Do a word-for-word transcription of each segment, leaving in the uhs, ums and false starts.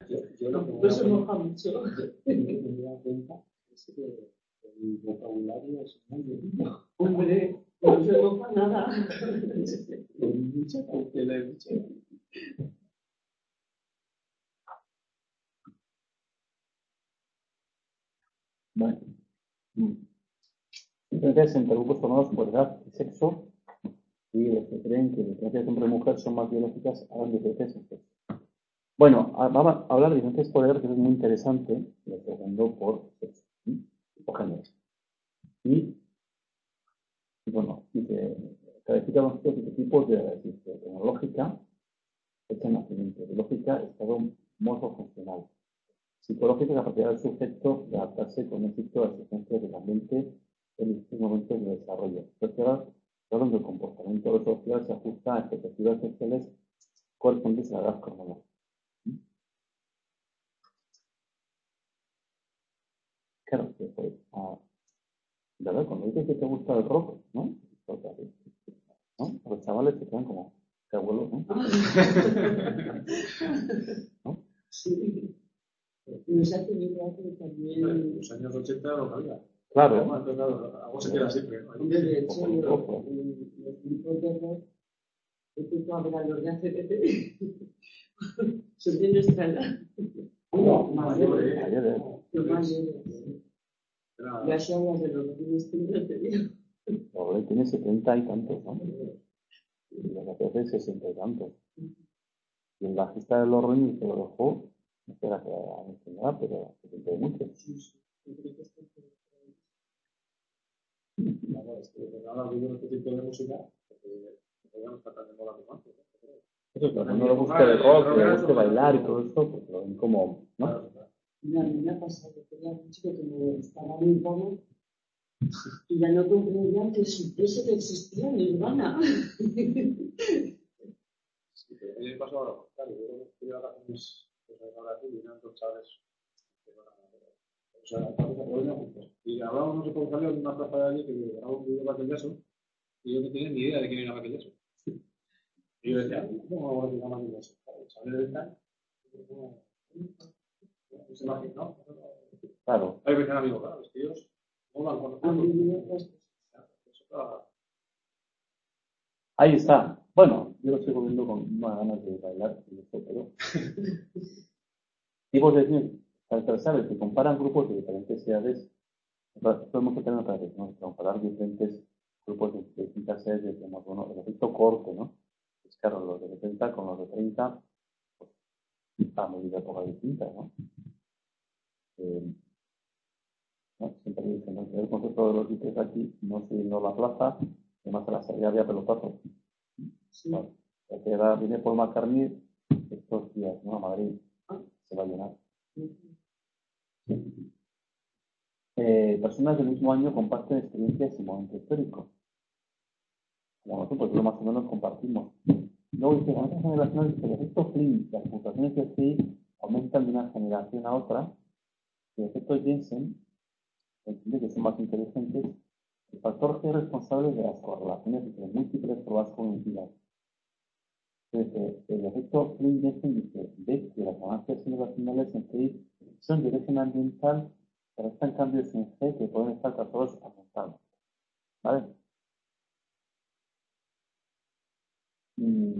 Yo, yo lo que No se moja mucho. me he dado cuenta es que el vocabulario es muy bonito. Hombre, no se moja nada. Con mucha cautela y mucha. Bueno. Entonces, entre grupos formados por edad y sexo, y los que creen que las diferencias entre mujeres son más biológicas, hablan de diferencias en sexo. Bueno, vamos a hablar de diferentes poderes, que es muy interesante, lo segundo por sexo, ¿sí? O género. Y, y bueno, dice, clasificamos estos tipos de edad tecnológica, fecha de nacimiento, biológica, estado morfofuncional. Psicológica, la capacidad del sujeto de adaptarse con éxito a las exigencias del ambiente en distintos momentos de desarrollo. Social, donde el comportamiento social se ajusta a expectativas sociales correspondientes a la edad cronológica. Claro, que pues, ah, ¿verdad? Cuando dices que te gusta el rock, ¿no? ¿No? Los chavales se quedan como, qué abuelos, ¿no? ¿No? Sí. Nos ha tenido que también. En los años ochenta no había. Claro. Entonces, claro, algo se queda siempre, ¿no? Hombre, de hecho, los grupos de rock, empiezo a ver a los de A C T T. Son de nuestra edad. No, mayores. Mayores. Los mayores. Ya se habla de los niños que no te digo. Ahora tiene setenta y tantos, ¿no? Y la K P F sesenta y tantos. Y el bajista de los Rolling se lo dejó, no sé la que ha mencionado, pero setenta y muchos. Claro, es que ahora vivo este tipo de música, porque podríamos tratar de moda como antes. Eso es que no le gusta el rock, le gusta bailar y todo esto, pues lo ven como, ¿no? Mira, a mí me ha pasado que tenía un chico que me estaba muy poco y ya no comprendía que supiese que existía Nirvana. Sí, que a mí me pasó ahora, claro, yo fui a vacaciones ahora aquí y eran dos chavales que no eran nada. O sea, estamos a problema juntos. Y hablábamos, no sé por qué salió en una plaza de allí que grabó un vídeo de Michael Jackson y yo no tenía ni idea de quién era Michael Jackson. Y yo decía, ¿cómo vamos a decir a Michael Jackson? Claro, chavales de tal, no se imagina, ¿no? Claro. Hay veces amigos, claro, los tíos molan cuando juegan. Ahí está. Bueno, yo lo estoy volviendo con más ganas de bailar, pero tipos de definición transversales que comparan grupos de diferentes edades. Podemos tener otra vez, ¿no? Comparar diferentes grupos de distintas edades, decimos, bueno, el efecto corte, ¿no? Pues claro, los de setenta con los de treinta, pues, a medida época distinta, ¿no? Eh, ¿no? Siempre dicen, ¿no? El concepto de los diques aquí, no siguiendo la plaza, además a la salida había pelotazo. Sí. Bueno, la que era, viene por McCartney estos días, ¿no? A Madrid se va a llenar. Sí. Eh, personas del mismo año comparten experiencias y momentos históricos. Como nosotros, lo más o menos compartimos. Luego dice, con estas generaciones, el efecto Flynn, las mutaciones de Flynn aumentan de una generación a otra. El efecto Jensen, entiende que son más inteligentes. El factor G es responsable de las correlaciones entre múltiples pruebas cognitivas. Entonces, el efecto Flynn-Jensen dice, ve que las ganancias generacionales en G son de origen ambiental, pero están cambios en G que pueden estar causados ambientalmente. ¿Vale? Mm.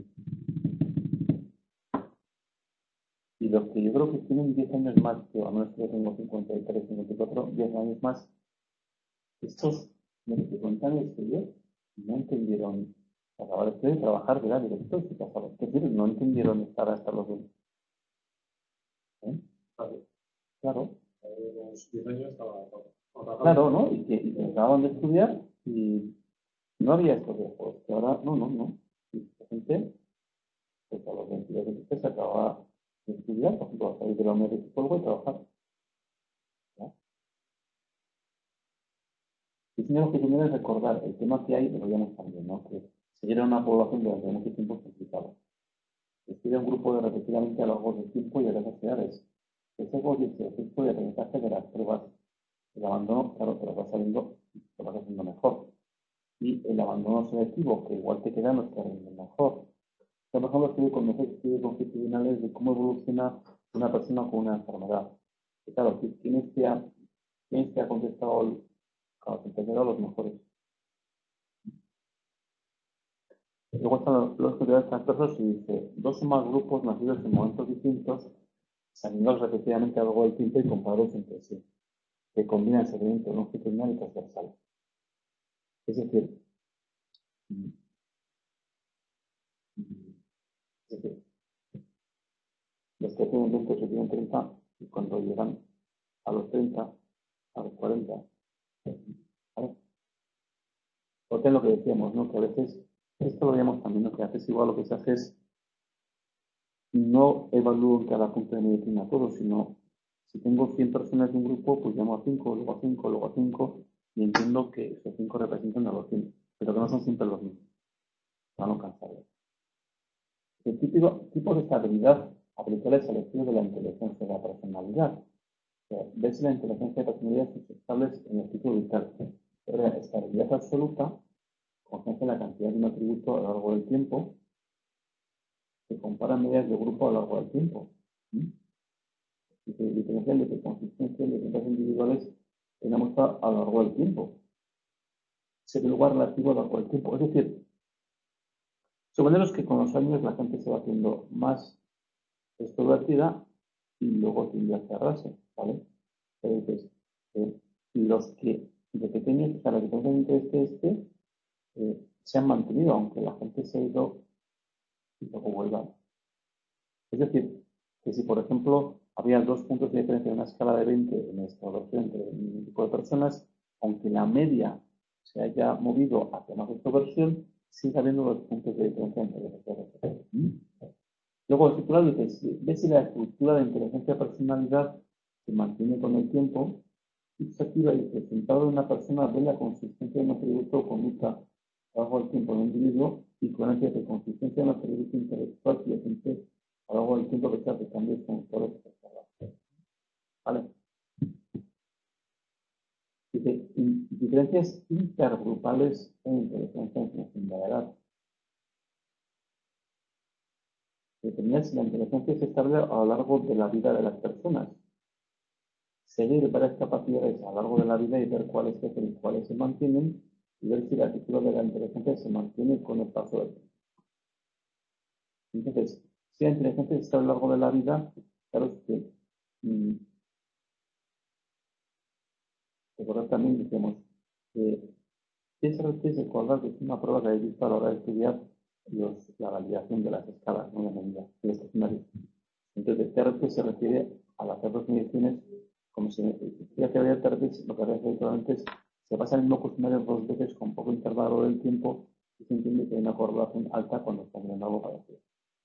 Y los que yo creo que tienen diez años más, que a menos que yo tengo cincuenta y tres, cincuenta y cuatro, diez años más, estos de los que cuentan que yo no entendieron acabar de estudiar y trabajar de la director y pasar. Es decir, no entendieron estar hasta los veinte. ¿Eh? Claro. Claro. A los diez años estaba. Claro, ¿no? Y que, y que acababan de estudiar y no había estos viejos. Que ahora, no, no, no. Y la gente, pues a los veintidós, veintitrés se acababa de estudiar, por ejemplo, a salir de la universidad de psicólogo y trabajar. ¿No? Y tenemos que primero recordar el tema que hay, lo veíamos también, ¿no? Que seguir a una población durante mucho tiempo es complicado. Estudia un grupo de repetidamente a lo largo del tiempo y de las sociedades. Ese es el efecto de aprendizaje de las pruebas. El abandono, claro, te lo vas saliendo, te vas haciendo mejor. Y el abandono selectivo, que igual te queda, no te rinde mejor. Por ejemplo, estudio con los estudios longitudinales de cómo evoluciona una persona con una enfermedad. Y claro, ¿quién es que ha, quién es que ha contestado el, claro, a los mejores? Luego están los, los estudiantes transversos y dice, dos o más grupos nacidos en momentos distintos, examinados repetidamente a lo largo del tiempo y comparados entre sí, que combinan segmento longitudinal y transversal. Es decir, es decir, los que tienen veinte o tienen treinta, y cuando llegan a los treinta, a los cuarenta, ¿vale? Porque es lo que decíamos, ¿no? Que a veces, esto lo veíamos también, ¿no? Que a veces igual lo que se hace es no evalúo en cada punto de medicina todo, sino si tengo cien personas de un grupo, pues llamo a cinco, luego a cinco, luego a cinco, y entiendo que esos cinco representan a los cien, pero que no son siempre los mismos, para no cansarlos. El típico tipo de estabilidad aplicable es el estudio de la inteligencia de la personalidad. O sea, ver si la inteligencia de la personalidad es estable en el tipo vital. Pero la estabilidad absoluta consiste en la cantidad de un atributo a lo largo del tiempo, que compara medidas de grupo a lo largo del tiempo. ¿Mm? Y se diferencian de que consistencia de diferentes individuales en la muestra a lo largo del tiempo. Se ve lugar relativo a lo largo del tiempo. Es decir, suponeros que con los años la gente se va haciendo más extrovertida y luego tiende a cerrarse, ¿vale? Entonces, eh, los que de pequeños, o sea, la diferencia entre este y este, eh, se han mantenido, aunque la gente se ha ido y luego vuelva. Es decir, que si por ejemplo había dos puntos de diferencia en una escala de veinte en esta extroversión entre un tipo de personas, aunque la media se haya movido hacia más extroversión, sigue habiendo dos puntos de diferencia entre los dos. ¿Mm? Luego, el titular dice, ve si la estructura de inteligencia de personalidad se mantiene con el tiempo, y se activa y dice, sentado en una persona ve la consistencia de un atributo o conducta a lo largo del tiempo de un individuo y con el de consistencia de un atributo intelectual que le siente a lo largo del tiempo que se hace cambios con todos los. ¿Vale? Dice, diferencias intergrupales en inteligencia en función de la edad. Determinar si la inteligencia se establece a lo largo de la vida de las personas. Seguir varias capacidades a lo largo de la vida y ver cuáles crecen y cuáles se mantienen y ver si la estructura de la inteligencia se mantiene con el paso del tiempo. Entonces, si la inteligencia está a lo largo de la vida, claro es que mmm, recordad también, decimos, que esa es recordar que es una prueba que habéis visto a la hora de estudiar los, la validación de las escalas, no de medida, de los escenarios. Entonces, T R T se refiere al hacer dos mediciones, como si decía que había T R T, lo que había hecho antes, se pasa el mismo cuestionario dos veces con poco intervalo del tiempo y se entiende que hay una correlación alta cuando está mirando algo parecido.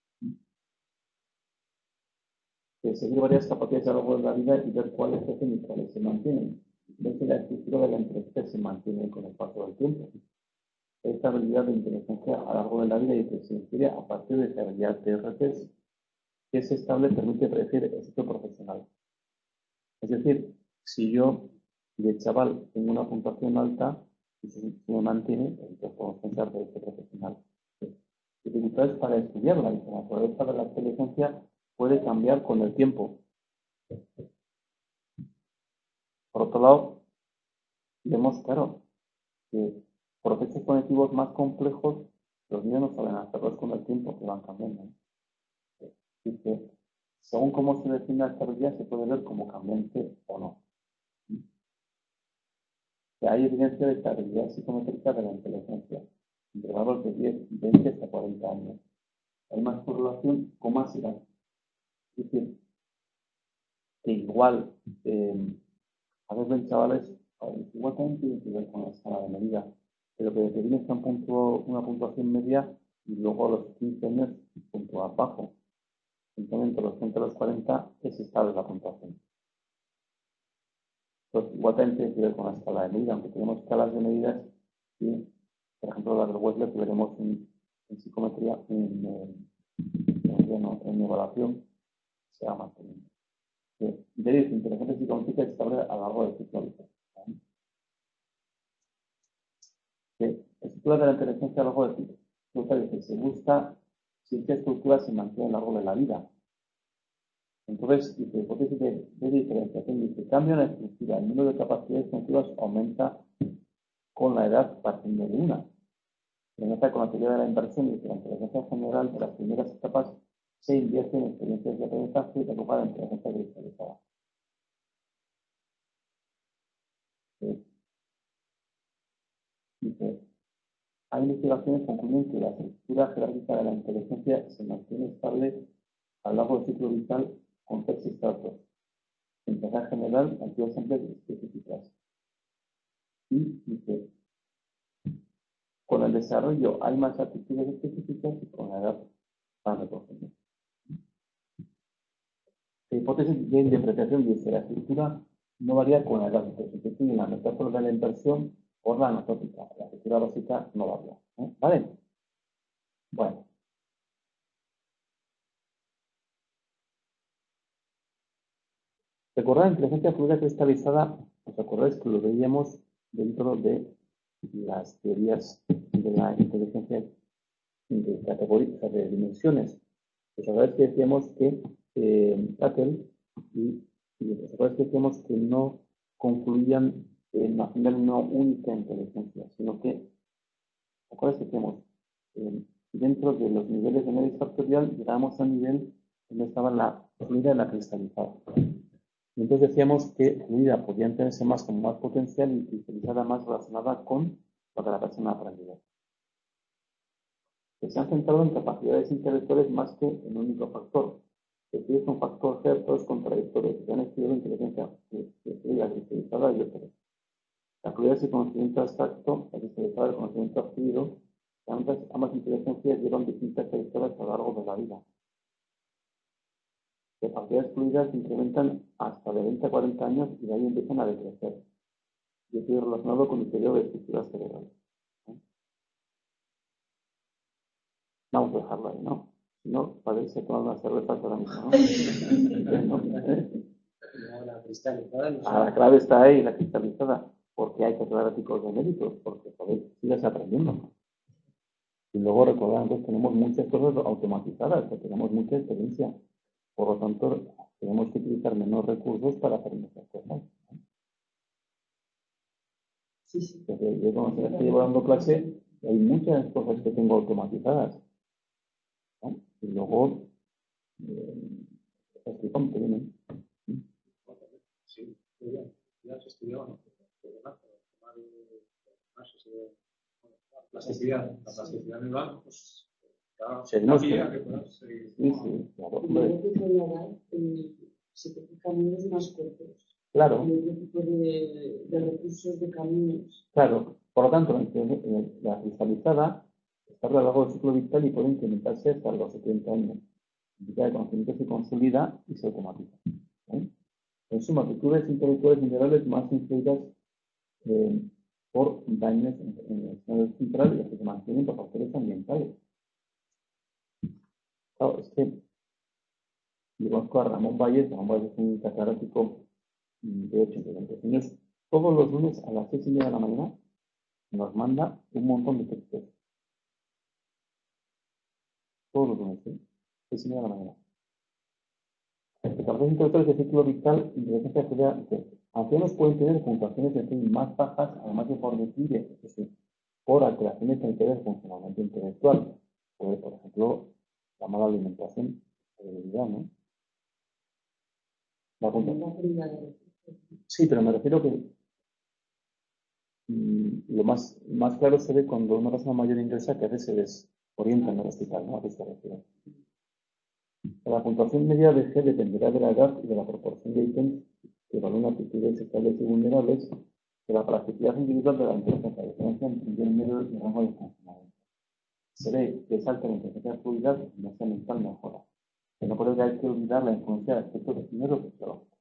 De seguir varias capacidades a lo largo de la vida y ver cuáles crecen y cuáles se mantienen. Ver si la estructura de la inteligencia se mantiene con el paso del tiempo. Esta habilidad de inteligencia a lo largo de la vida y que se infiere a partir de esa habilidad T R T que es estable permite predecir el éxito profesional. Es decir, si yo de chaval tengo una puntuación alta y se, se me mantiene, entonces podemos pensar de este profesional. Dificultades para estudiarla, y la naturaleza de la inteligencia puede cambiar con el tiempo. Por otro lado, vemos, claro, que procesos cognitivos más complejos, los niños no saben hacerlos con el tiempo, que van cambiando. Así que, según cómo se define la estabilidad, se puede ver como cambiante o no. Que hay evidencia de estabilidad psicométrica de la inteligencia, intervalos de diez, veinte hasta cuarenta años. Hay más correlación con más edad. Es decir, que igual, eh, a veces ven chavales, igual también tiene que ver con la escala de medida, pero que determina que han puntuado una puntuación media y luego a los quince años puntúa bajo. Entonces, entre los treinta y los cuarenta es estable la puntuación. Pues igual también tiene que ver con la escala de medida, aunque tenemos escalas de medidas y, por ejemplo, la del Wechsler que veremos en, en psicometría, en, en, en, en evaluación, se va manteniendo. De ahí, inteligencia psicométrica es estable a lo largo del ciclo vital. Estructura de la inteligencia a lo largo del ciclo. Lo que se busca si esta estructura se mantiene a lo largo de la vida. Entonces, dice, hipótesis de, de diferenciación, dice, cambia la estructura, el número de capacidades cognitivas aumenta con la edad partiendo de una. En esta, con la teoría de la inversión, dice, la inteligencia general de las primeras etapas se invierte en experiencias de aprendizaje y lugar de inteligencia cristalizada. Eh, dice, hay investigaciones que concluyen que la estructura jerárquica de la inteligencia se mantiene estable a lo largo del ciclo vital con tres estratos. Inteligencia general, actividades simples y específicas. Y dice, con el desarrollo hay más aptitudes específicas y con la edad más reconocimiento. La hipótesis de interpretación dice la estructura no varía con la edad, se sustituye la metáfora de la inversión por la anatómica. La estructura básica no varía. ¿eh? ¿Vale? Bueno. Recordad la inteligencia fluida cristalizada, os acordáis que lo veíamos dentro de las teorías de la inteligencia de categorías, de dimensiones. Os acordáis que decíamos que eh, Tuttle y, y os acordáis que decíamos que no concluían en imaginar una única inteligencia, sino que, ¿os acordáis que decíamos? Eh, dentro de los niveles de medio factorial llegábamos a un nivel donde estaba la fluida y la cristalizada. Y entonces decíamos que fluida podía entenderse más como más potencial y cristalizada más relacionada con lo que la persona ha aprendido. Que se han centrado en capacidades intelectuales más que en un único factor. Que si es un factor cierto es contradictorio, que se han estudiado inteligencia fluida, cristalizada y otros. La fluidez y conocimiento abstracto, la cristalizada del conocimiento adquirido, ambas, ambas inteligencias llevan distintas trayectorias a lo largo de la vida. Las capacidades fluidas se incrementan hasta de veinte a cuarenta años y de ahí empiezan a decrecer. Y esto es relacionado con el periodo de estructuras cerebrales. ¿Eh? Vamos a dejarlo ahí, ¿no? Si no, parece que van a hacer repaso ahora mismo, ¿no? ¿Eh? La cristalizada. Ah, la clave está ahí, la cristalizada. Porque hay que hacer artículos de méritos, porque joder, sigues aprendiendo. Y luego recordad, entonces tenemos muchas cosas automatizadas, que tenemos mucha experiencia. Por lo tanto, tenemos que utilizar menos recursos para hacer muchas cosas. Sí, sí. Porque yo cuando estoy llevando clase, hay muchas cosas que tengo automatizadas. ¿No? Y luego, eh, estoy con bien. Sí, ya se estudiaba, ¿no? La plasticidad, la plasticidad en el banco, pues, claro, Seguimos que que... puedas seguir. Sí, sí, claro. Y luego que con la edad eh, se te caminos más cortos. Claro. Y otro tipo de, de recursos de caminos. Claro. Por lo tanto, la cristalizada está a lo largo del ciclo vital y puede incrementarse hasta los setenta años. Significa que el conocimiento se consolida y se automatiza. ¿Eh? En suma, actitudes intelectuales minerales más influidas eh, por daños en, en el sistema central y que se mantienen por factores ambientales. Claro, es que yo conozco a Ramón Valles. Ramón Valles es un catedrático de ochenta y dos años. Todos los lunes a las seis y media de la mañana nos manda un montón de textos. Todos los lunes, ¿eh? seis y media de la mañana. Capacidades intelectuales de ciclo vital, inteligencia artificial, que ancianos pueden tener puntuaciones de fin más bajas, además de por declive, es decir, por alteraciones sanitarias de funcionamiento intelectual. Puede, por ejemplo, la mala alimentación, debilidad, ¿no? La puntuación. Sí, pero me refiero que mmm, lo más, más claro se ve cuando una persona mayor ingresa que a veces se desorienta en el hospital, ¿no? A qué se refiere. La puntuación media de G dependerá de la edad y de la proporción de ítems que evalúan aptitudes sexuales y vulnerables, de la plasticidad individual de la inteligencia, diferencia entre el nivel medio y el rango de funcionamiento. Se ve que es alta la inteligencia fluida, la inteligencia mental mejora. Pero no por ello hay que olvidar la influencia de aspectos de género fisiológico.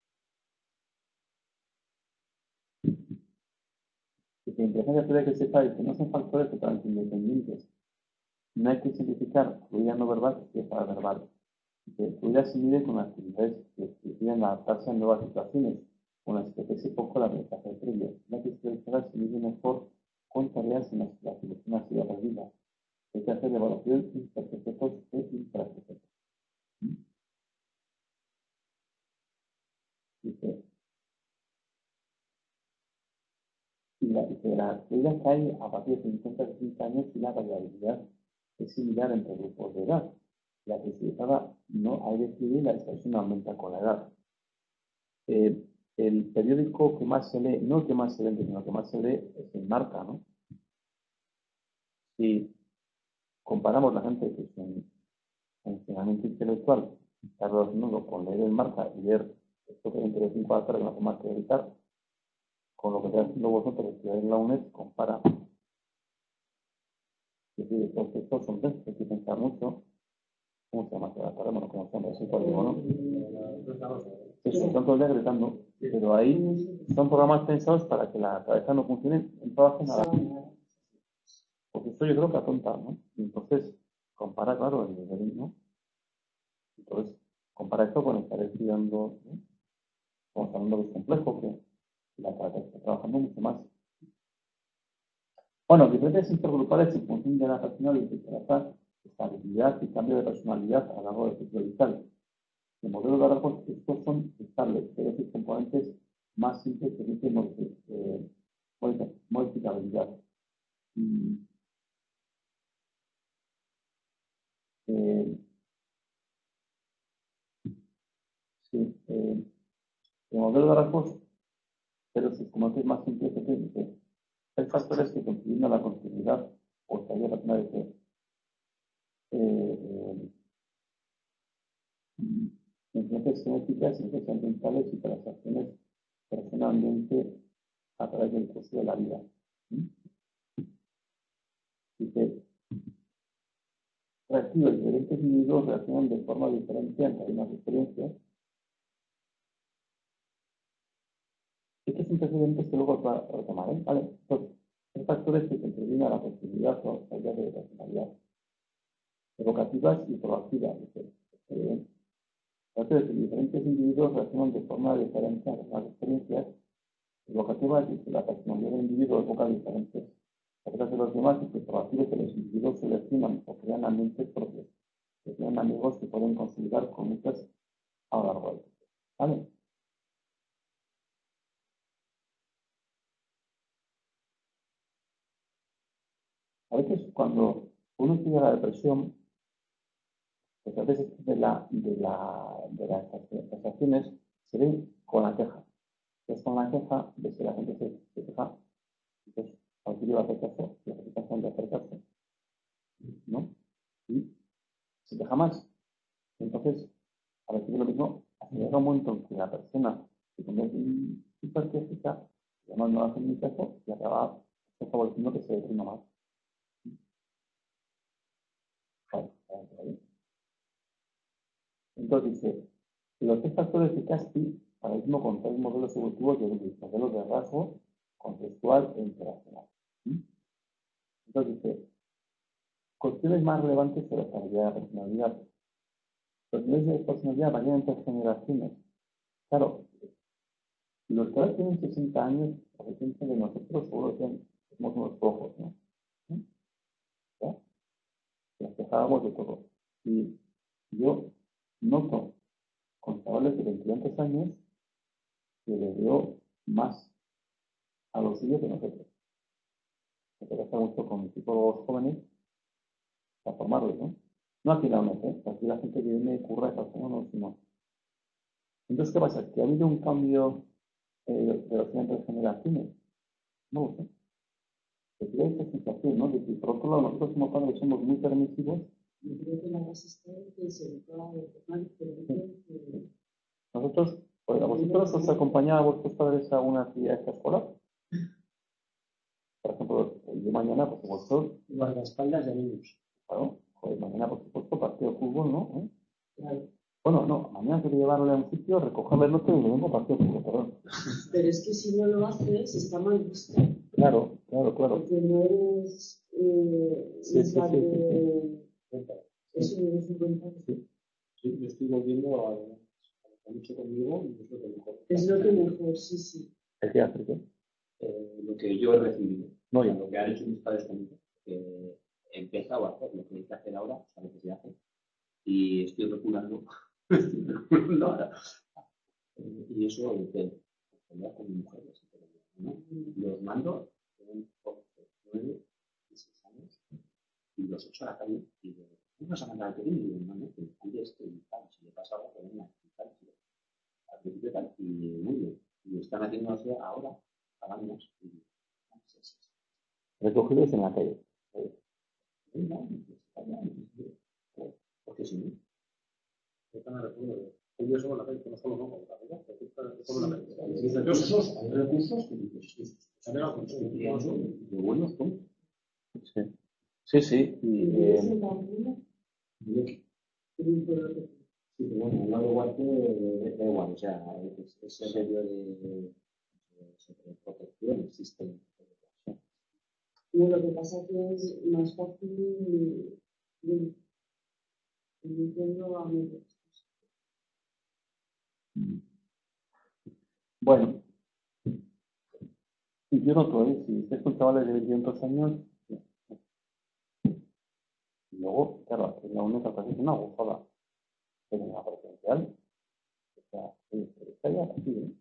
Si la inteligencia fluida que sepa es que no son factores totalmente independientes. No hay que simplificar fluida no verbal que para verbal. Que fluida se mide con actividades que deciden adaptarse a nuevas situaciones, con las que pese poco la ventaja previa. La cristalizada se mide mejor con tareas en las que la solución ha sido perdida. Hay que hacer evaluación interpretativos e intrapretativos. la, y que la caída cae a partir de cincuenta a sesenta años y la variabilidad es similar entre grupos de edad. La cristalizada no hay que escribir, la dispersión aumenta con la edad. Eh, el periódico que más se lee, no el que más se vende, sino el que más se lee es el Marca, ¿no? Si comparamos la gente que es en funcionamiento intelectual está relacionado con leer el Marca y leer esto que hay entre cinco a tres que no hace más que evitar, con lo que estáis haciendo vosotros estudiar en la UNED, compara. Es decir, estos textos son textos que hay que pensar mucho. ¿Cómo se llama? Bueno, ¿cómo se llama? Ese código, ¿no? Eso, están todo el día gritando, pero ahí son programas pensados para que la cabeza no funcione en todas las nada. Porque esto yo creo que atonta, ¿no? Y entonces, compara, claro, el nivel, ¿no? Entonces, compara esto con estar estudiando, ¿no? Estamos hablando que es complejo, que la cabeza está trabajando mucho más. Bueno, diferentes intergrupales en función de la personalidad y estabilidad y cambio de personalidad a lo largo del ciclo vital. El modelo de rasgos, estos son estables, pero sus componentes más simples permiten eh, modificabilidad. Y, eh, sí, eh, el modelo de rasgos, pero sus componentes más simples permiten. Hay factores que contribuyen a la continuidad o estabilidad racional de eh, eh, influencias genéticas, influencias ambientales y transacciones personalmente a través del curso de la vida. Dice, reactivos diferentes individuos reaccionan de forma diferente ante algunas experiencias. Estos son precedentes que luego va a retomar, ¿eh? Vale, entonces, hay factores que contribuyen a la posibilidad o calidad de personalidad, evocativas y proactivas. Eh, factores que diferentes individuos reaccionan de forma diferente a algunas experiencias evocativas y que la personalidad del individuo evoca diferentes factores de los demás y que proactivos que los individuos seleccionan o crean ambientes propios, que tienen amigos que pueden consolidar con muchas a lo largo del tiempo. ¿Vale? A veces cuando uno estudia la depresión, pues a veces de, la, de, la, de las sensaciones se ven con la queja. Entonces con la queja, ves que la gente se, se queja, entonces cuando lleva a hacer caso, la satisfacción de hacer caso, ¿no? Y se queja más. Entonces, a veces lo mismo, llega un momento en que la persona se convierte en hiperquejica, además no hace ni caso, y acaba favoreciendo que se deprima más. Entonces dice, los tres factores de Caspi, para el mismo con tres modelos evolutivos de modelos de rasgo, contextual e interaccional. Entonces dice, cuestiones más relevantes sobre la estabilidad de la personalidad. Los niveles de personalidad varían entre generaciones. Claro, los que ahora tienen sesenta años, a diferencia de nosotros, seguro que somos unos flojos, ¿no? ¿Ya? Nos quejábamos de todo. Y yo noto con chavales de veintitantos años que les veo más a los suyos que nosotros. Me interesa mucho con psicólogos jóvenes para formarlos, ¿no? No aquí la UNED, ¿eh? Aquí la gente que viene y curra esas cosas, no, sino. Entonces, ¿qué pasa? ¿Que ha habido un cambio eh, de relación entre generaciones? No lo sé. Que tiene esa sensación, ¿no? De que por otro lado nosotros como padres somos muy permisivos. Yo creo que la base está en que se educaba de forma diferente. Nosotros, pues, ¿a vosotros os acompañaba a vuestros padres a una actividad extraescolar? Por ejemplo, yo mañana, por supuesto. Guardaespaldas de niños. Claro, joder, mañana, por supuesto, partido de fútbol, ¿no? ¿Eh? Claro. Bueno, no, mañana quiero llevarle a un sitio, recogerle el otro y me vengo a partido de fútbol, perdón. Pero es que si no lo haces, está mal visto. Claro, claro, claro. Porque no eres. Eh, sí, sí, sí, sí, sí. Eso no es un buen padre. Sí, sí, yo estoy volviendo a lo mucho conmigo y es lo que mejor. Es lo que mejor, sí, sí. ¿El qué hace? ¿Qué? Eh, lo que yo he recibido, No, o sea, ya. lo que han hecho mis padres conmigo, que he empezado a hacer lo que hay que hacer ahora, a veces se hace, y estoy reculando, estoy reculando ahora. Eh, y eso lo tengo con mi mujer, ¿no? Los mando tienen once, nueve y seis años, y los echo a la calle y digo, ¿cómo vas a mandar al pequeño? Y digo, no, no, que antes estoy tal, si le pasa algo, que venga, y tal, y al principio tal, y muy bien. Y están haciendo así ahora, a años, y digo, no sé si es. Recogidos en la calle. Porque si no, Yo también recuerdo de ellos son la calle, que no solo no, la verdad, que es la calle. hay recursos, hay recursos que dices, Se han llegado con que crean son de buenos, ¿no? Sí, sí, sí. Y, ¿Y eh, ese camino? Sí, pero bueno, no da igual que da igual, o sea, ese medio de protección existe. No, lo que pasa es que es más fácil diciendo a mí. bueno, y yo noto, ¿eh? Si estés con chavales de veintitantos años, y luego, claro, en la única cosa es una gozada. Pero en la presencial, o sea, sí, está ya así,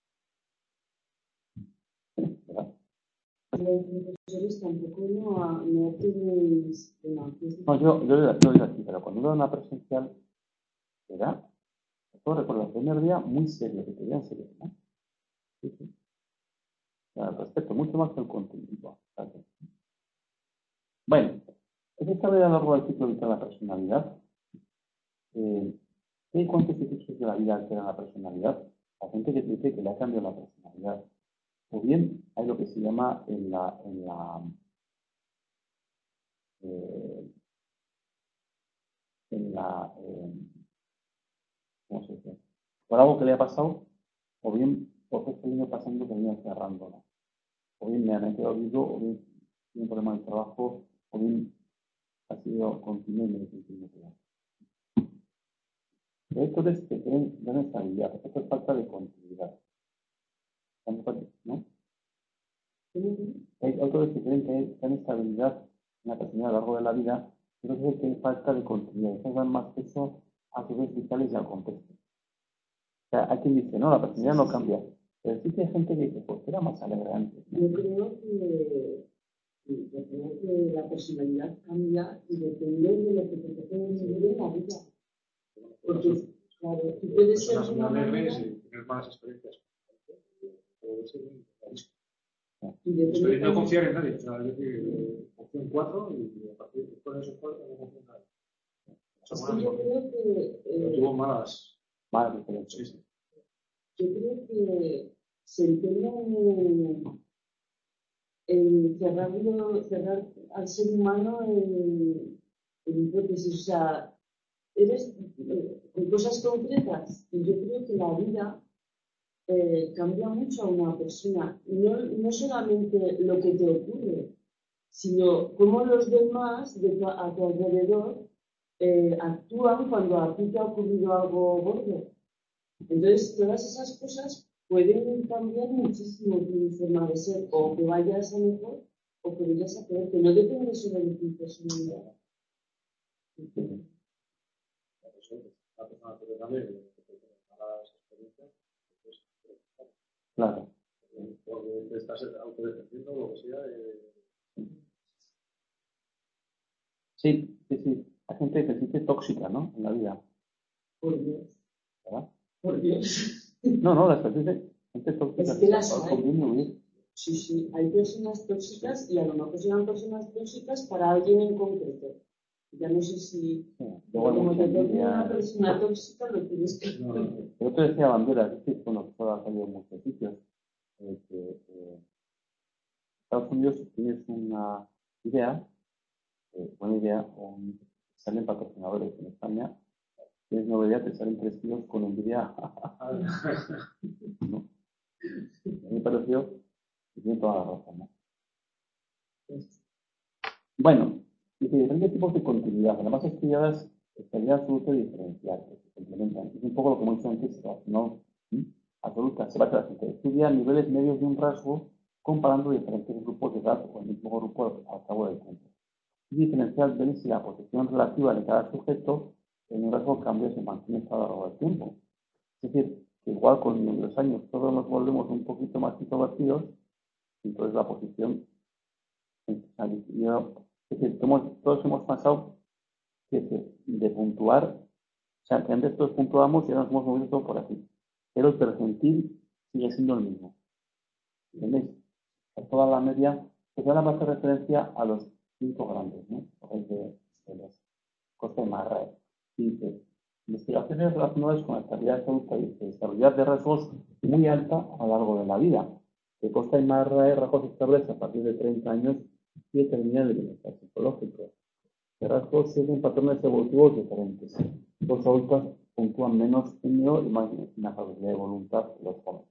¿eh? ¿Verdad? Los profesores tampoco no, no tenéis una No, yo, yo, yo digo aquí, pero cuando iba a una presencial, era, yo recuerdo el primer día muy serio, que te veían serio, ¿no? Sí, sí. O sea, respeto mucho más que el contenido. ¿Sabes? Bueno, es esta vez a lo largo del ciclo vital la personalidad. Eh, ¿Qué cuántos ciclos de la vida altera la personalidad? La gente que dice que le ha cambiado la personalidad. O bien hay lo que se llama en la, en la, eh, en la, eh, ¿cómo se dice? Por algo que le ha pasado, o bien porque este venido pasando que venía cerrando, ¿no? O bien me han quedado vivo, o bien tiene un problema de trabajo, o bien ha sido continuo y me he sentido cuidado. Hay autores que creen gran estabilidad, esto es falta de continuidad. ¿No? Hay autores que creen que hay gran estabilidad en la personalidad a lo largo de la vida, pero creo que hay falta de continuidad. Estos dan más peso a sus vitales y al contexto. O sea, hay quien dice, no, la personalidad no cambia. Pero sí que hay gente que dice, pues era más alegre antes. ¿No? Yo creo que, yo creo que la personalidad cambia y depende de lo que te toque vivir en la vida. Porque, claro, tú puedes ser personas de muy una alegres manera y tener malas experiencias. Puede ser un risco. y Estoy depende no también. confiar en nadie. O sea, es decir, opción cuatro y a partir de después de esos cuatro no confío en nadie. Es que yo creo que, Pero eh, tuvo malas. Malas experiencias. Sí, sí. yo creo que se empeña en, en cerrarlo, cerrar al ser humano en, en hipótesis, o sea, eres eh, en cosas concretas. Y yo creo que la vida eh, cambia mucho a una persona. No, no solamente lo que te ocurre, sino cómo los demás de tu, a tu alrededor eh, actúan cuando a ti te ha ocurrido algo gordo. Entonces, todas esas cosas pueden cambiar muchísimo tu forma de ser, o que vayas a mejor o que vayas a peor, que no depende solo de tu personalidad. Una persona que cambie que tiene malas experiencias. Claro. Porque te estás autodefendiendo o lo que sea. Eh, Sí, sí, sí. Hay gente que se siente tóxica, ¿no? En la vida. Por Dios. ¿Verdad? Por Dios. No, no, las personas, gente tóxica. Es que las al hay. convenio huir. Sí, sí, hay personas tóxicas y a lo mejor serán personas tóxicas para alguien en concreto. Ya no sé si, Sí, luego hay como mucha te toque envidia. una persona tóxica, lo tienes que no, no, no. Yo te decía banderas, es que bueno, esto ha salido en muchos sitios. Eh, que eh, Estados Unidos, si tienes una idea, eh, buena idea, um, salen patrocinadores en España, tienes novedad, te salen tres kilos con envidia. ¿No? A mí me pareció que tiene toda la razón, ¿no? Bueno, dice diferentes tipos de continuidad. Además, estudiadas estabilidad absoluta y diferencial, que se complementan. Es un poco lo que hemos dicho antes, no ¿sí? Absoluta. Se va a tratar de estudiar niveles medios de un rasgo comparando diferentes grupos de edad o el mismo grupo al cabo del tiempo. Y diferencial ven si la posición relativa de cada sujeto en un rasgo cambia o se mantiene a lo largo del tiempo. Es decir, que igual con los años todos nos volvemos un poquito más introvertidos, entonces la posición Yo, es decir, todos, todos hemos pasado que de, de puntuar, o sea, que antes todos puntuamos y ahora nos hemos movido todo por aquí. Pero el percentil sigue siendo el mismo. ¿Entendéis? Toda la media, pues ahora va a hacer referencia a los cinco grandes, ¿no? De, de los Costa y Marra. Dice, investigaciones relacionadas con la estabilidad de salud y estabilidad de rasgos muy alta a lo largo de la vida. Que Costa y Marra rasgos estables a partir de treinta años y determina el bienestar psicológico. Los rasgos siguen patrones evolutivos diferentes. Los adultos puntúan menos número y más incapacidad de voluntad que los jóvenes.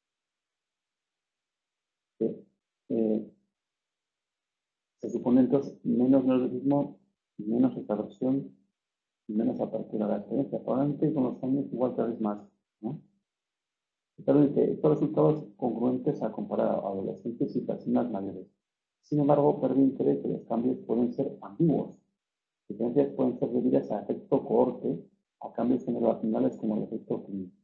Eh, eh, se supone entonces menos neurotismo, menos extraversión y menos apertura a la experiencia. Probablemente con los años igual cada vez más, ¿no? Estos resultados congruentes a comparar a adolescentes y personas mayores. Sin embargo, Pervin cree que los cambios pueden ser ambiguos. Las diferencias pueden ser debidas a efecto cohorte, a cambios generacionales como el efecto clínico.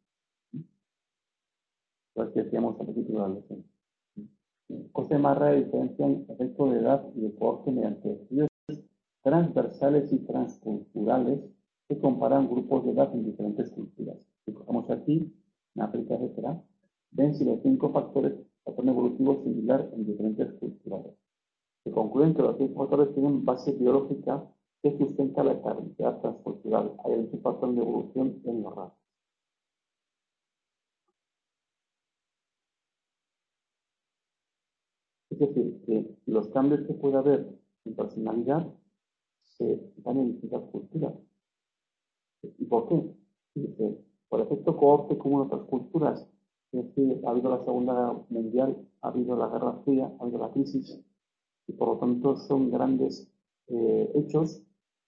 Lo que decíamos al principio de la adolescencia. Costa y Marra diferencian efecto de edad y de cohorte mediante estudios transversales y transculturales que comparan grupos de edad en diferentes culturas. Si cogemos aquí, en África, etcétera, ven si los cinco factores patrón evolutivo similar en diferentes culturas. Se concluyen que los cinco factores tienen base biológica que sustenta la estabilidad transcultural. Hay un patrón de evolución en los rasgos. Es decir, que los cambios que puede haber en personalidad se dan en distintas culturas. ¿Y por qué? Dice, por efecto cohorte como en otras culturas. Es decir, ha habido la Segunda Guerra Mundial, ha habido la Guerra Fría, ha habido la crisis, y por lo tanto son grandes eh, hechos.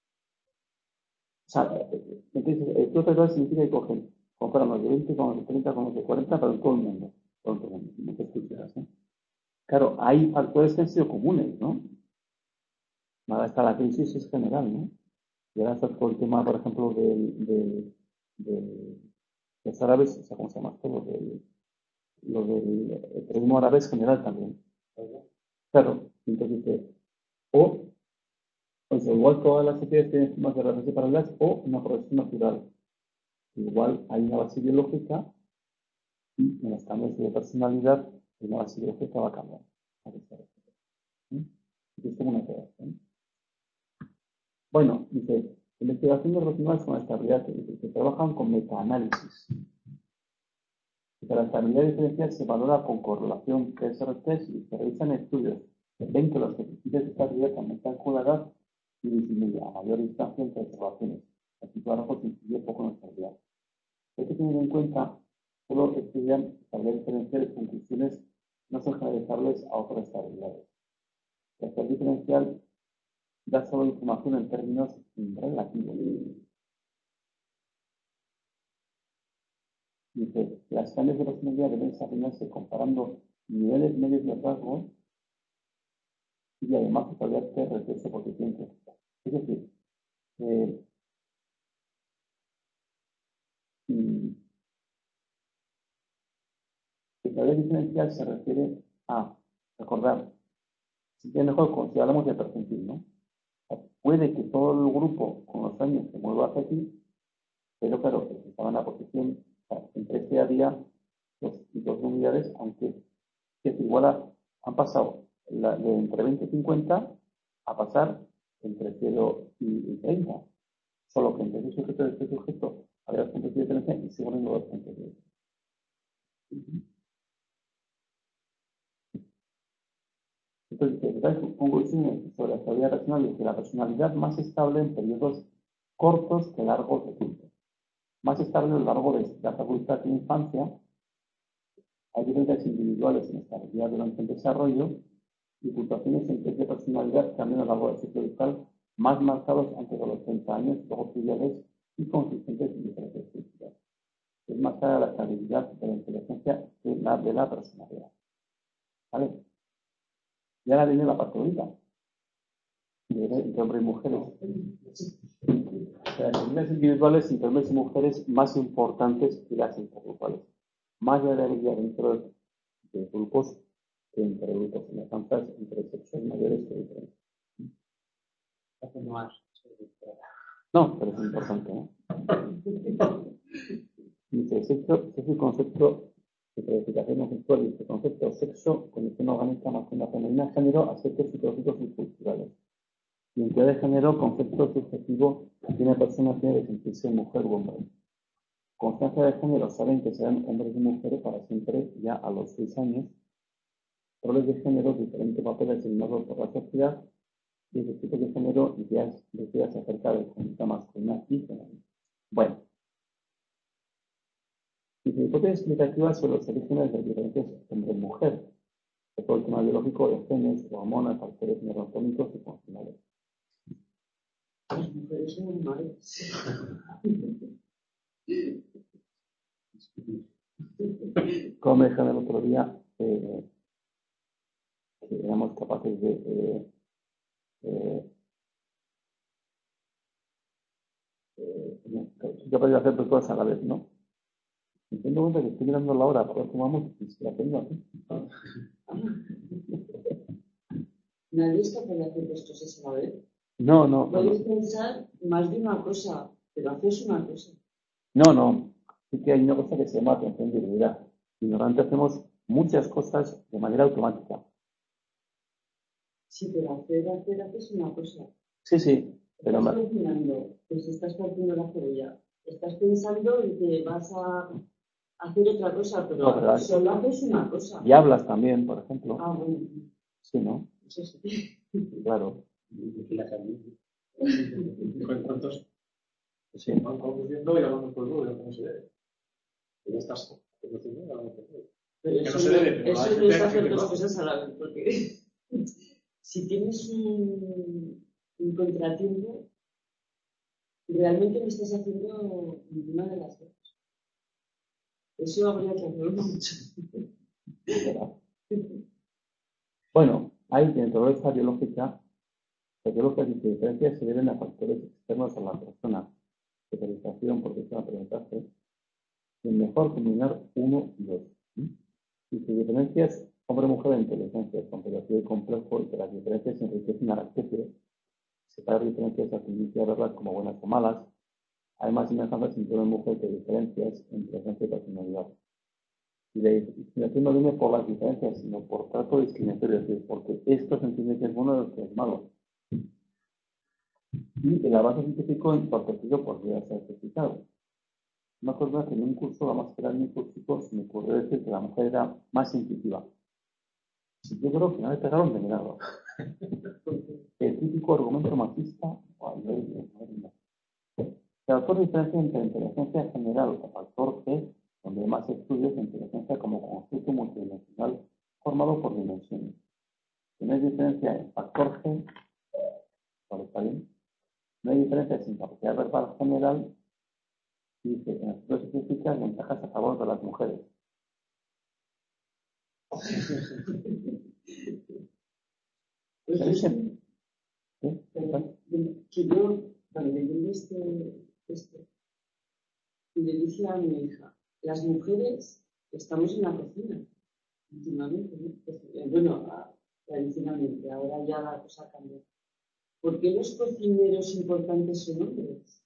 O sea, entonces, el total significa que cogen, comparan los de veinte con los de treinta, con los de cuarenta, pero en todo el mundo. Todo el mundo, en muchas culturas, ¿no? Claro, hay factores que han sido comunes, ¿no? Ahora está la crisis es general, ¿no? Y ahora está todo el tema, por ejemplo, del, del, del, de los árabes, o sea, ¿cómo se llama esto? Lo del, lo del el terrorismo árabe es general también. Claro, entonces dice, o, pues igual todas las sociedades tienen formas de referencia paralelas o una progresión natural. Igual hay una base biológica y en los cambios de personalidad, una base biológica va a cambiar. ¿Sí? Es como una operación. Bueno, dice, investigaciones relacionadas con la estabilidad, dice, que trabajan con metaanálisis. Dice, la estabilidad diferencial se valora con correlación P S R test y se realizan estudios que ven que los coeficientes de estabilidad aumentan con la edad y disminuyen a mayor distancia entre observaciones. Aquí trabajo se incluye poco en la estabilidad. Hay que tener en cuenta, solo estudian estabilidad diferencial y conclusiones no son generalizables a otras estabilidades. La estabilidad diferencial da solo información en términos relativos. Dice, las cambios de personalidad deben desarrollarse comparando niveles medios de rasgos y además su calidad de reflejo porque tienen que estar. Es decir, eh, mm, estabilidad diferencial se refiere a recordar, si es mejor si hablamos de percentil, ¿no? Puede que todo el grupo con los años se mueva hacia aquí, pero claro, si estaba en la posición, o sea, entre este había dos, dos unidades, aunque es igual a, han pasado la, de entre veinte y cincuenta a pasar entre cero y treinta. Solo que entre ese sujeto y este sujeto había dos puntos de diferencia y se unen los dos puntos de diferencia. Entonces, ¿verdad? Conclusiones sobre la estabilidad racional es que la personalidad más estable en periodos cortos que largos de tiempo. Más estable a lo largo de la facultad de infancia. Hay diferencias individuales en estabilidad durante el desarrollo y fluctuaciones en test de personalidad también a lo largo del ciclo vital más marcados antes de los treinta años, luego triviales y consistentes en diferentes culturas. Es más clara la estabilidad de la inteligencia que la de la personalidad. ¿Vale? Y ahora viene la parte bonita. Entre hombres y mujeres. Las habilidades individuales entre hombres y mujeres más importantes que las intergrupales. Más allá de la habilidad dentro de grupos, que introdujo semejanzas entre sexos mayores que diferentes. No, pero es importante, ¿no? Dice, sexo es el concepto de codificación sexual, dice concepto sexo, condición orgánica masculina, femenina, género, aspectos psicológicos y culturales. Identidad de género, concepto subjetivo que una persona tiene de sentirse mujer u hombre. Constancia de género, saben que serán hombres y mujeres para siempre ya a los seis años. Roles de género, diferentes papeles asignados por la sociedad. Y el tipo de género, ideas, ideas acerca de conducta masculina y femenina. Bueno. Y hipótesis explicativas sobre los orígenes de diferentes hombre-mujer, de todo el tema biológico de genes, hormonas, factores neurotónicos y funcionales. Las mujeres son muy malas. Como me dijeron el otro día, eh, que éramos capaces de eh, eh, eh, soy capaz de hacer dos cosas a la vez, ¿no? Me tengo cuenta que estoy mirando la hora para ver cómo vamos y si la tengo aquí. Nadie es capaz de hacer dos cosas a la vez. No, no. Puedes no. pensar más de una cosa, pero haces una cosa. No, no. Sí que hay una cosa que se llama atención de habilidad. Ignorante hacemos muchas cosas de manera automática. Sí, pero hacer, hacer, haces una cosa. Sí, sí. Pero Estás me... cocinando, pues estás partiendo la cebolla. Estás pensando en que vas a hacer otra cosa, pero No, pero solo haces una cosa. y hablas también, por ejemplo. Ah, bueno. Sí, ¿no? Eso sí. Claro. ¿Cuántos? Sí. Vamos viendo y hablando por el cómo se debe. Y ya estás conociendo y hablando por el Pero que eso no se debe, pero eso hay no es gente hacer que dos lo hace. cosas a la vez, porque si tienes un, un contratiempo, realmente no estás haciendo ninguna de las dos. Eso habría que hacerlo mucho. Bueno, hay dentro de esta biológica, la biológica dice diferencias se deben a factores externos a la persona, especialización, protección, aprendizaje, y mejor combinar uno y dos. Y sus diferencias, hombre-mujer en inteligencia, complejidad y complejo, y que las diferencias enriquecen a la especie, separar diferencias al inicio de verlas como buenas o malas, hay más semejanzas entre hombre y mujer que diferencias en inteligencia y personalidad. Y la discriminación no viene por las diferencias, sino por trato discriminatorio, es decir, porque esto se entiende que es bueno y esto es malo. Y el avance científico en cuanto a ello podría ser certificado. Una cosa que en un curso, vamos a esperar en un curso, se me ocurrió decir que la mujer era más intuitiva. Yo creo que no le pegaron de milagro. El típico argumento machista, el autor diferencia entre inteligencia general o factor G, donde hay más estudios de inteligencia como conjunto multidimensional formado por dimensiones. No hay diferencia en factor G, ¿vale? ¿Está bien? No hay diferencia sin capacidad verbal general, y dice, en estudios científicos, ventajas a favor de las mujeres. Pues ¿Se yo dice? sí, ¿Sí? pero, que yo, cuando leí este, este, y le dije a mi hija, las mujeres estamos en la cocina, últimamente, ¿no? Pues, eh, bueno, a- tradicionalmente, ahora ya la cosa cambia. ¿Por qué los cocineros importantes son hombres?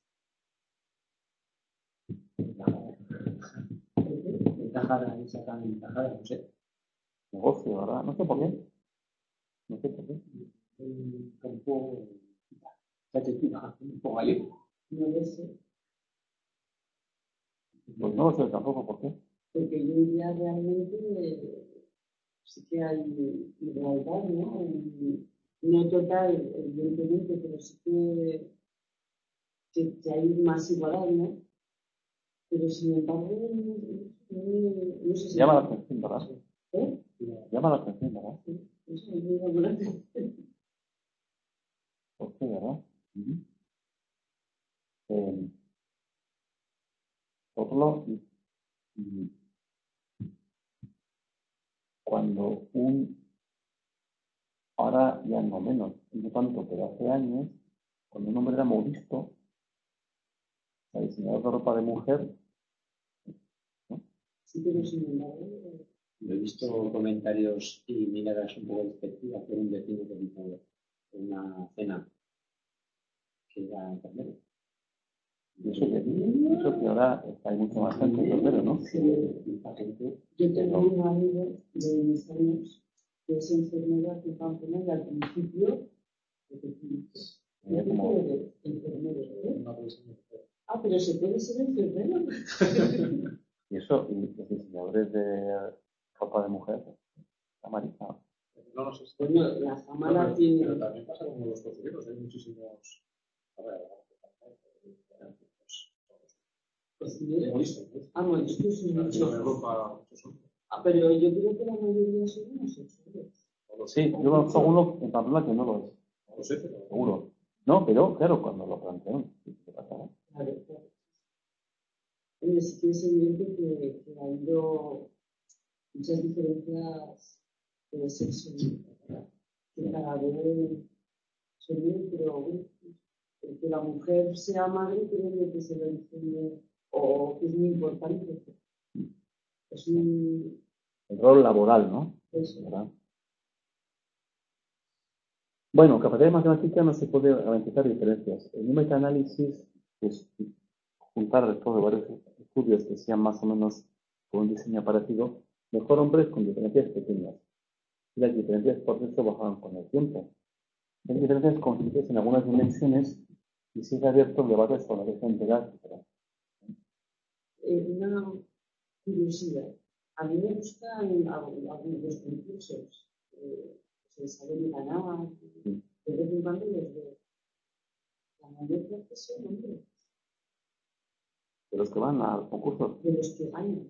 Encajada, esa tan encajada, no sé. Negocio, ¿verdad? No sé por qué. No sé por qué. Un campo, un poco gallego. No lo sé, Pues no lo sé tampoco por qué. porque hoy en día realmente eh, sí que hay igualdad, ¿no? Y no total, evidentemente, pero sí que, que, que hay más igualdad, ¿no? Pero sin embargo, no, no, no sé si... Llama la atención, ¿verdad? ¿Eh? Llama la atención, ¿verdad? Sí, eso es muy regulante. ¿Por qué, verdad? Uh-huh. Eh, por otro, y cuando un, ahora ya no menos, no tanto, pero hace años, cuando un hombre era modisto, el diseñador de ropa de mujer, ¿no? Sí, pero sin embargo, Yo he visto comentarios y miradas un poco despectivas por un vecino que dijo en una cena que era enfermero. Y eso que, eso que ahora está hay mucho más gente enfermero, ¿no? Sí. Mucha gente, Yo tengo un amigo de mis años que es enfermero aquí en Pamplona y al principio, Eh, como- enfermero, ¿eh? Una persona que- Ah, pero se puede ser enfermero. Y eso, y los diseñadores de ropa de mujer, la Marisa. No, no sé si- Bueno, la fama No, la pero, tiene. pero también pasa como los cocineros, hay muchísimos. A ver, Pues, moriscos, ¿no? ah, bueno, esto es En mucho. Europa, muchos son. Ah, pero yo creo que la mayoría son homosexuales. No lo sé, Sí, yo conozco uno en Pamplona que no lo es, no lo sé, pero. seguro. No, pero claro, cuando lo plantean, sí, ¿qué pasa? Claro, claro. Oye, sí que es evidente que, que ha habido muchas diferencias de sexo, ¿no? Que cada vez son bien, pero bueno, el que la mujer sea madre creo que se lo entiende o que es muy importante. Es un. El rol laboral, ¿no? Eso. ¿Verdad? Bueno, capacidad de matemática no se puede garantizar diferencias. En un metaanálisis, que es juntar después de varios estudios que sean más o menos con un diseño parecido, mejor hombres con diferencias pequeñas. Y las diferencias por sexo bajaron con el tiempo. Hay diferencias consistentes en algunas dimensiones y sigue abierto el debate sobre la origen de edad. Eh, una curiosidad. A mí me gustan algunos concursos. Eh, se saben ganar. Sí. De vez en cuando los veo. La mayor parte son hombres, De los que van a concursos. de los que ganan.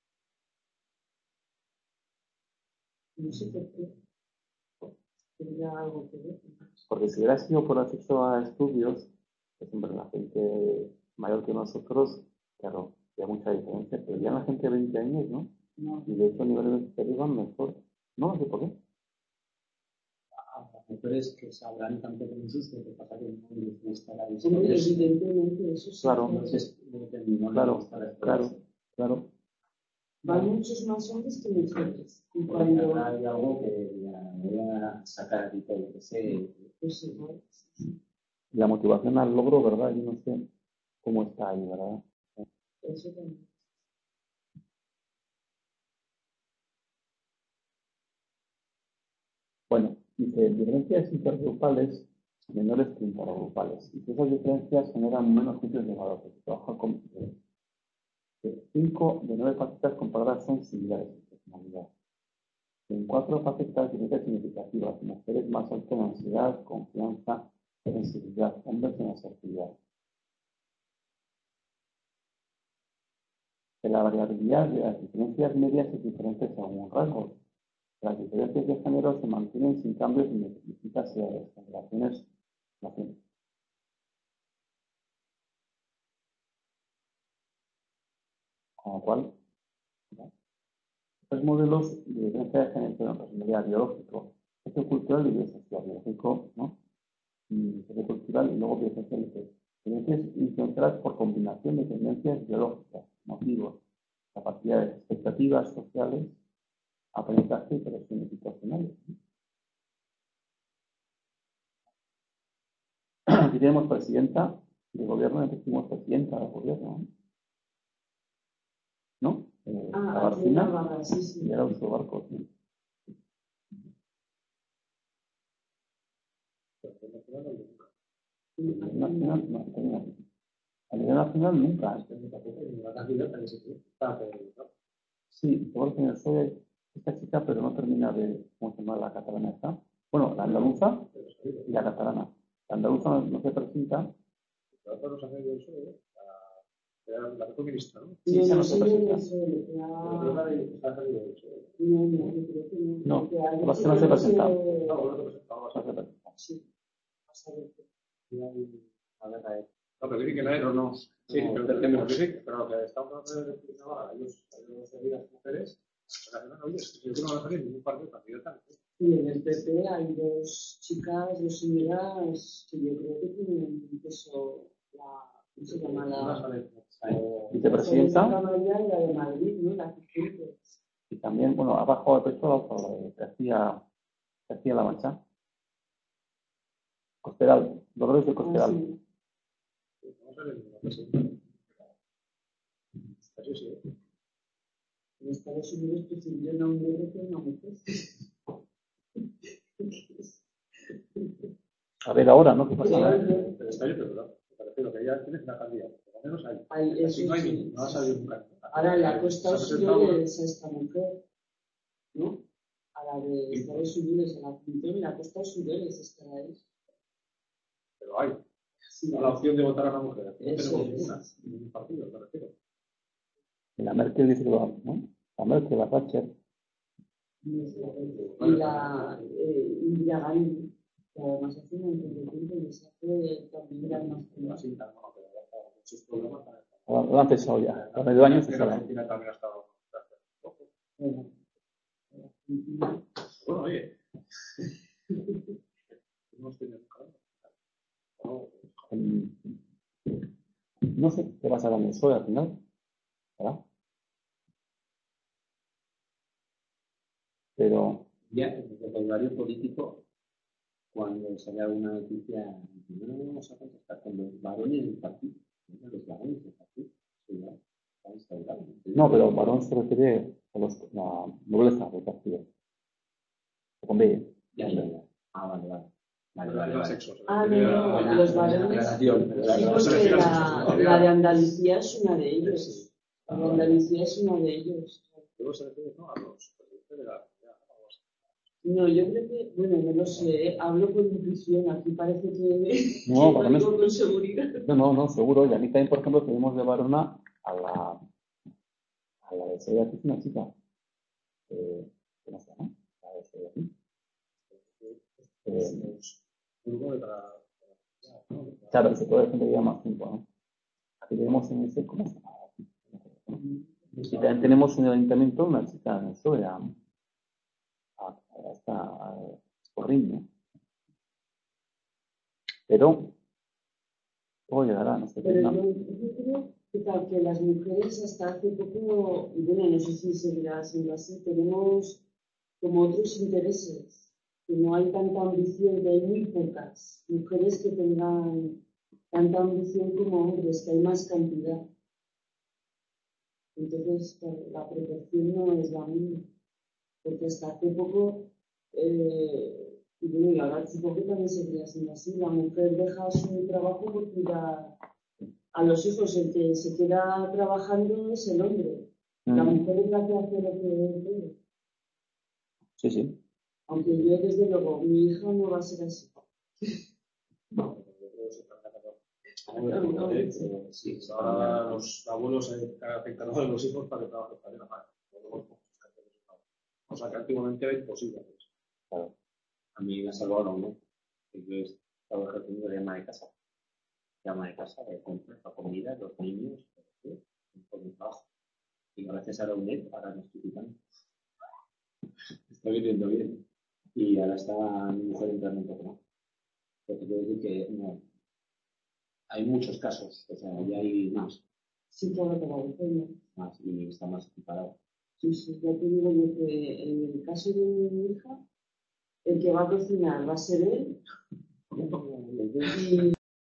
No sé por qué. Tendrá algo que ver. Porque si hubiera sido por acceso a estudios, pues hombre, la gente mayor que nosotros, claro, hay mucha diferencia, pero ya la gente de veinte años, ¿no? No. Y de hecho a niveles de van mejor. No, no sé por qué. a las mujeres que sabrán tanto como existe, que pasa que no les gusta la Hombre, visión. evidentemente, eso sí. Claro. Entonces, no te- no les Claro, gusta la claro, experiencia. claro. Van muchos más hombres que mujeres. Y Porque cuando. acá hay algo que la voy a sacar aquí todo lo que sé. Pues igual. La motivación al logro, ¿verdad? Yo no sé cómo está ahí, ¿verdad? Eso también. Bueno, dice, diferencias intergrupales menores que intergrupales. Y que esas diferencias generan menos juicios de valor. Se trabaja con cinco de nueve facetas comparadas son similares en personalidad. En cuatro facetas diferencias significativas. Mujeres más altas en ansiedad, confianza, sensibilidad. Hombres en asertividad. La variabilidad de las diferencias medias es diferente según rasgos. Las diferencias de género se mantienen sin cambios en distintas edades, en relaciones nacionales. Con lo cual, ¿no? Estos modelos de diferencia de género en personalidad biológico, sociocultural y biosocial, biológico, ¿no? Y sociocultural y luego biosocial. Diferencias influenciadas por combinación de tendencias biológicas, motivos, capacidades, expectativas sociales, aprendizaje y presiones situacionales. Aquí tenemos presidenta de gobierno, antes tuvimos presidenta de gobierno, ¿no? Eh, Ah, la aquí en Barcina Navarra, sí, sí. y era Uso Barcos, ¿no? A nivel nacional, no, tenía. A nivel nacional nunca. Sí, luego que soy esta chica, pero no termina de, ¿cómo se llama la catalana esta? Bueno, la andaluza y la catalana. La andaluza no, no se presenta. La feminista, ¿no? Sí, No, esa no no se sé de presenta. eso, de que ha- Pero la de está salido de eso. No, no, yo creo que no. No, Que ha lo que pasa es dicho que no se que presenta. No, bueno, no presentaba No se presenta. Sí, a saber qué. A ver, a ver. No, pero dice que la era no. Sí, pero entendemos que sí, pero lo que estamos hablando de ahora, ellos, ellos de las mujeres, oye, yo creo que no va a salir ningún partido candidata. Y en el P P hay dos chicas, dos señoras que yo creo que tienen un peso, la, ¿cómo se llama? La, Vicepresidenta. la de María y la de Madrid, ¿no? La que también, bueno, abajo del pecho, por Castilla, Castilla-La Mancha. Costeral, dolores de costeral. Vamos a ver en la presentación. Eso sí, ¿eh? En Estados Unidos prefirieron a un negro que a una mujer. A ver ahora, ¿no? ¿Qué pasa? Pero está bien, pero no. Me refiero que ya tienes una candidata. Por lo menos hay. Ay, Así eso no hay sí, ningún- no ha sí, salido sí. un candidato. Ahora en la Se costa ha presentado, Osiris a esta mujer, ¿no? A la de Estados Unidos, a la Clinton, y la costa Osiris estará ahí. pero hay. Sí, La opción de votar a una mujer. Aquí no Eso tenemos es. ninguna. Ningún partido, me refiero. Y la Merkel dice que va, ¿no? La Merkel, la Thatcher. y la eh, Indira Gandhi, que además hace un montón de tiempo y se hace también gran más Pero así, no, no, pero ya está, muchos problemas. Lo lo han cesado ya. A medio año se En sabe. Argentina también ha estado. Bueno, Bueno, oye. No estoy de acuerdo. No, El- No sé qué pasa con el P S O E al final. ¿Verdad? Pero, Ya, en el vocabulario político, cuando sale alguna noticia, no vamos a contestar con los varones del partido. ¿No? Los varones del partido. Sí, ya, está instaurado. no, pero varón se refiere a los, la nobleza del partido. Con B. Ya, ya, ya. Ah, vale, vale. Vale, pero vale, era vale. sexo. se Ah, refiere no, a- no, Buena- los buena varones. aclaración, Sí, pero no se porque refiere a la, nosotros, la de Andalucía es una de ellos. Sí. La de Andalucía es una de ellos. Luego se refiere, ¿no? A los presidentes de la. ya, vamos. No, yo creo que, bueno, no lo sé, ¿eh? Hablo por intuición, aquí parece que, No, que por lo lo menos- digo con seguridad. No, no, no, seguro. Y a mí también, por ejemplo, tenemos de varona a la, a la de Sevilla, que es una chica. Eh, ¿Cómo se llama? La de Sevilla. Eh, Grupo de la. ¿no? claro, se puede defender ya más tiempo, ¿no? Aquí tenemos en ese, ¿cómo se llama? Y también tenemos en el ayuntamiento una chica en el P S O E, a, a, a esta, a Porrín, ¿no? Pero, todo llegará, no sé qué. Pero no. yo, yo creo que, tal, que las mujeres hasta hace poco, y bueno, no sé si seguirá siendo así, tenemos como otros intereses, que no hay tanta ambición, que hay muy pocas mujeres que tengan tanta ambición como hombres, que hay más cantidad. Entonces, claro, la proporción no es la misma, porque hasta hace poco, eh, y bueno, y ahora supongo que también seguiría siendo así, la mujer deja su trabajo por cuidar a los hijos, el que se queda trabajando es el hombre, la Mm, mujer es la que hace lo que debe. sí, sí. Aunque yo, desde luego, mi hija no va a ser así. Bueno, eh, pero sí, ahora los abuelos se hacen cargo de los hijos para que trabajen para la madre. O sea que antiguamente era imposible. Claro. A mí me ha salvado la uno. Yo he estado ejerciendo de ama de casa. De ama de casa, de comprar la comida, los niños, por mi trabajo. Y gracias a la U N E D, ahora no estoy quitando. Estoy viviendo bien. Y ahora está mi mujer entrando un poco más. Pero te quiero decir que no. Hay muchos casos, o sea, ya hay más, Sí, claro que la mujer no. más y está más equiparado. Sí, sí, ya te digo yo que en el caso de mi hija, el que va a cocinar va a ser él. Y